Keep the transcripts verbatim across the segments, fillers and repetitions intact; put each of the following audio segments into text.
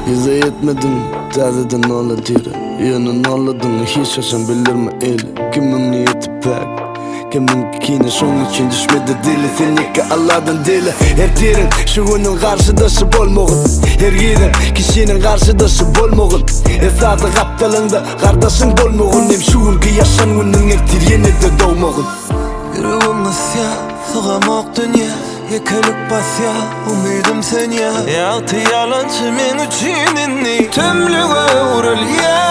Yüze yetmedim, tazeden ola diri. Yanın oladığını hiç şaşan bilirme eli. Kimin niyeti pek, kimin kine şunun için düşmedi dili. Sen yeke Allah'dan dili. Her derin şu günün karşıdaşı bolmoğun. Her yerin kişinin karşıdaşı bolmoğun. Esası kaptalında kardeşin bolmoğun. Hem şu gün ki yaşan günün ektir yine de doğmoğun. Yüreğim nasya, sığamak dünya. Yekelik basya, umidim sen ya. Yaltı yalancı men üçün inni tümlüğe uğrul ya.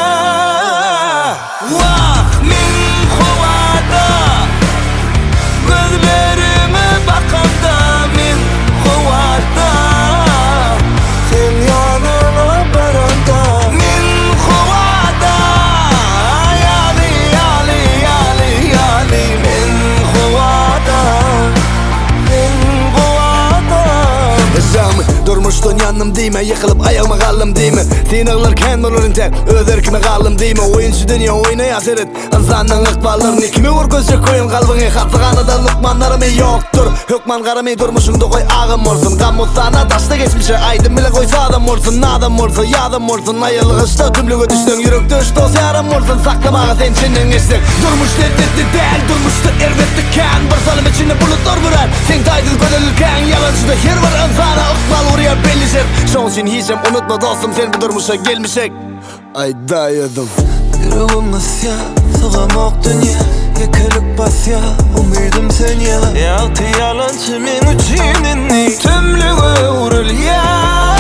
Vah min hovada, gözlerime bakanda min hovada. Sen yanına baranda min hovada. Yali yali yali yali min hovada. Durmuştun yanım deyme, yıkılıp ayağıma kaldım deyme. Sen ağlarken olurun tek, öz erkime kaldım deyme. Oyuncu dünya oynaya seyret, insanın ıkballarını kime vur gözü koyun kalbini. Katsıganı da lukmanlarımı yoktur. Hükman karamı durmuşun da koy ağım olsun. Kamutlarına taşta geçmişe aydın bile koysa adam olsun. Adam olsun, yadım olsun. Ayılık işte tümlüğü düştün, yürek düştü o yaram olsun. Saklamağa sen çinin geçtin. Durmuş devletli değil, durmuştu ervettiken. Bir zalim içinde bulutlar vurar. Sen taydıl gönülken, yalancıda yer var insana ıkbal oraya bellidir. Şun için hiçem unutma dostum, sen bu durmuşa gelmişek. Ay dayadım. Yüreğim nasya, sığamak dünya. Yekelik basya, umidim sen ya. Yaltı yalancı men üçün inni tümlüğe uğrul ya.